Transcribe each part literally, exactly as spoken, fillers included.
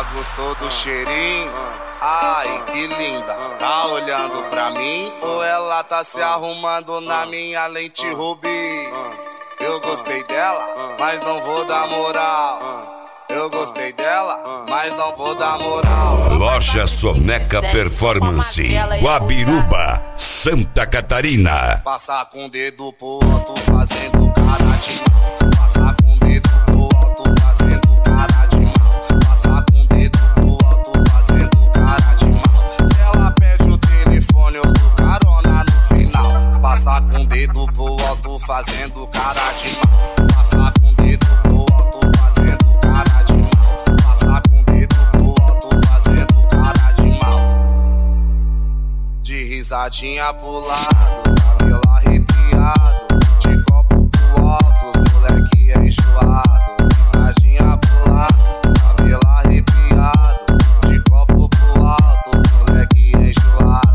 ela gostou do cheirinho. Ai, que linda, tá olhando pra mim? Ou ela tá se arrumando na minha lente rubi? Eu gostei dela, mas não vou dar moral. Eu gostei dela, mas não vou dar moral. Loja Soneca Performance, Guabiruba, Santa Catarina. Passar com o dedo pro alto fazendo cara de mal. Passar com o dedo pro alto fazendo cara de mal. Passar com o dedo pro alto fazendo cara de mal. Se ela pede o telefone eu dou carona no final. Passar com o dedo pro alto fazendo cara de mal. Passar com o dedo pro alto fazendo cara de mal. Passar com o dedo pro alto fazendo cara de mal. De risadinha pro lado, cabelo arrepiado. De copo pro alto, os moleque é enjoado. Risadinha pro lado, cabelo arrepiado. De copo pro alto, os moleque é enjoado.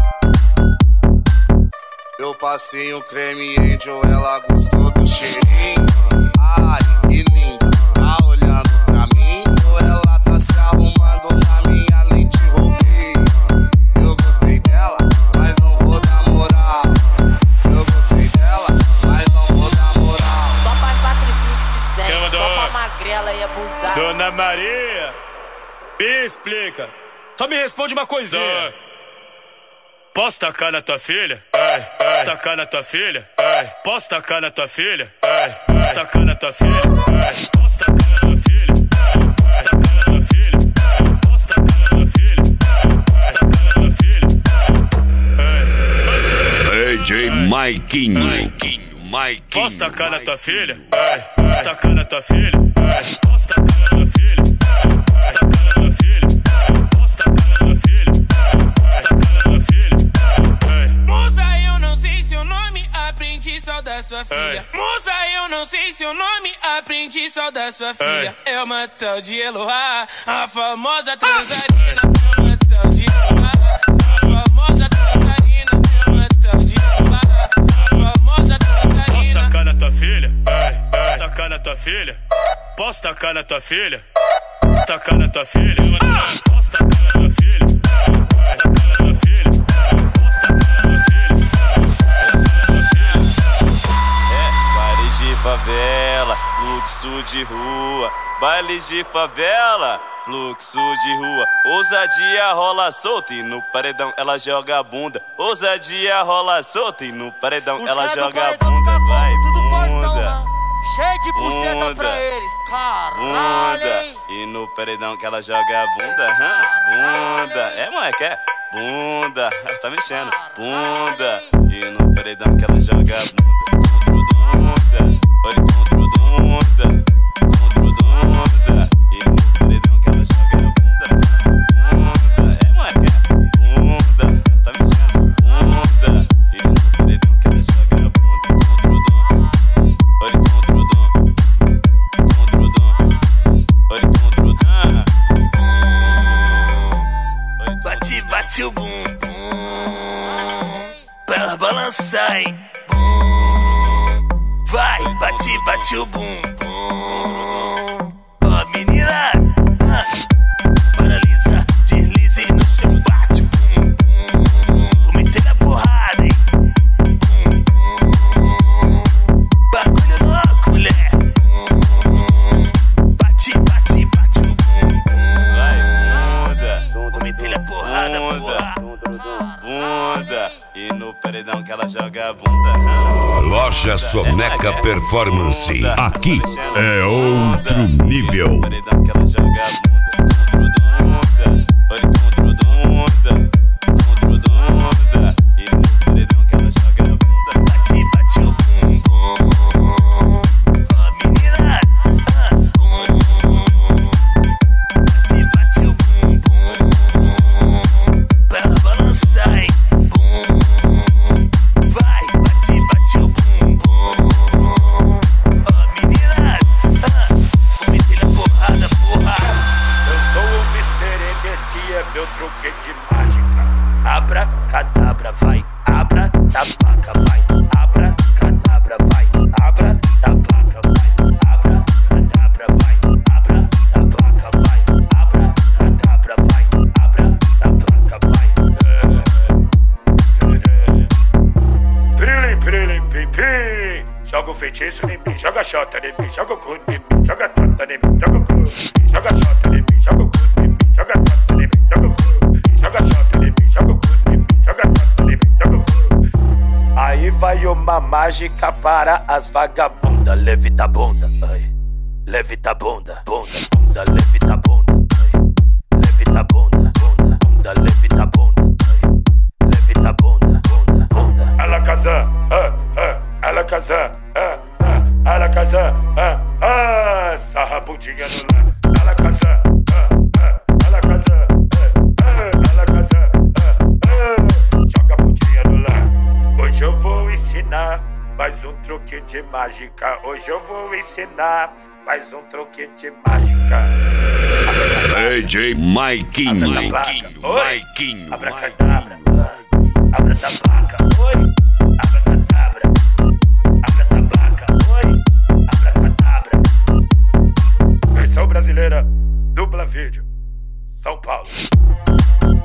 Eu passei um creme angel, ela gostou do cheirinho. Ai, que linda, tá olhando pra mim? Ou ela tá se arrumando na minha lente rubi? Eu gostei dela, mas não vou dar moral. Eu gostei dela, mas não vou dar moral. Só faz patricinho que se sente, só pra magrela e abusar. Dona Maria, me explica. Só me responde uma coisinha. Posso tacar na tua filha? Ai, ai. Tacar na tua filha? Ai. Posso tacar na tua filha? Ai, ai. Tacar na tua filha? Ai. Posso tacar na tua filha? Ai. Tacar na tua filha? Ai. Posso tacar na tua filha? Ai. Tacar na tua filha? D J Maiquinho, Maiquinho, Maiquinho. Posso tacar na tua filha? Ai. Tacar na tua filha? Ai. Posso tacar na tua filha? Ai. Tacar na tua filha? Posso tacar na tua filha? Ai. Tacar na tua filha? Moça, eu não sei seu nome, aprendi só da sua filha. Moça, eu não sei seu nome, aprendi só da sua filha. É uma tal de Eloá, a famosa transarina. É uma tal de Eloá, a famosa transarina. É uma tal de Eloá, a famosa transarina. Posso tacar na tua filha? Ai, tacar na tua filha? Posso tacar na tua filha? Tacar na tua filha? Posso tacar na tua filha? Tacar na tua filha? Posso tacar na tua filha? É, bailes de favela, fluxo de rua. Bailes de favela, fluxo de rua. Ousadia rola solta e no paredão ela joga a bunda. Ousadia rola solta e no paredão Os ela joga a paredão bunda. fica Vai, tudo bunda. fortão, né? Cheio de buceta Bunda. pra eles. Caralho, Bunda, hein? e no paredão que ela joga a bunda, hã? Bunda, é moleque, é? Bunda, tá mexendo, bunda, e no paredão que ela joga a bunda. Bunda, oi, bunda, bunda, bunda, e no paredão que ela joga a bunda. Bunda, é moleque, é? Bunda, tá mexendo, bunda, e no paredão que ela joga a bunda. Oi, bunda, bate, bate o bum, bum, pra ela balançar, hein? Bum, vai, bate, bate o bum, bum. Ó, menina, ah, paralisa, deslize no chão, bate, bum, bum. Vou meter na porrada, hein? Bum, bum. Bagulho louco, mulher. Bum, bate, bate, bate o bum, bum. vai, bunda. Vou meter na porrada, porra. Bunda, e no paredão que ela joga a bunda. Loja Soneca Performance, aqui é outro nível. Paredão que ela joga a bunda. Oi, bunda, bunda, bunda, e no paredão que ela joga a bunda. Bate, bate o bum, bum. Ó, menina, ah, bum. Bate, bate o bum, bum. Pra ela balançar, hein? Bum. Vai, bate, bate o bum, bum. Ó, menina, ah, vou meter na porrada, porra. Eu sou o mister M S, é meu truque de mágica. Abra, cadabra, vai. Abra, tabaca, vai. Abra, cadabra, vai. Abra, tabaca, vai. Abra, cadabra, vai. Abra, tabaca, vai. Abra, cadabra. isso em mim, joga xota em mim, joga o cu em mim, joga tota em mim, joga o cu, joga xota em mim, joga o cu em mim, joga tota em mim, joga o cu, joga xota em mim, joga o cu em mim, joga tota em mim, joga o cu. Aí vai uma mágica para as vagabundas, levita a bunda, ai, levita a bunda, bunda, bunda, levita a bunda, ai, levita a bunda, bunda, bunda, levita a bunda, ai, levita a bunda, bunda, bunda. Ela casa, ah, ah, ela casa, ah, ah, ela casa, ah, ah, sarra a bundinha no lá. Ela casa, ah, ah, ela casa, ah, ah, ela casa, ah, ah, joga a bundinha no lá. Hoje eu vou ensinar mais um truque de mágica. Hoje eu vou ensinar mais um truque de mágica. D J Maiquinho, Maiquinho, Maiquinho. Abracadabra, abra tabaca, oi. Abracadabra, abra tabaca, oi. Abracadabra. Versão brasileira, dupla vídeo, São Paulo.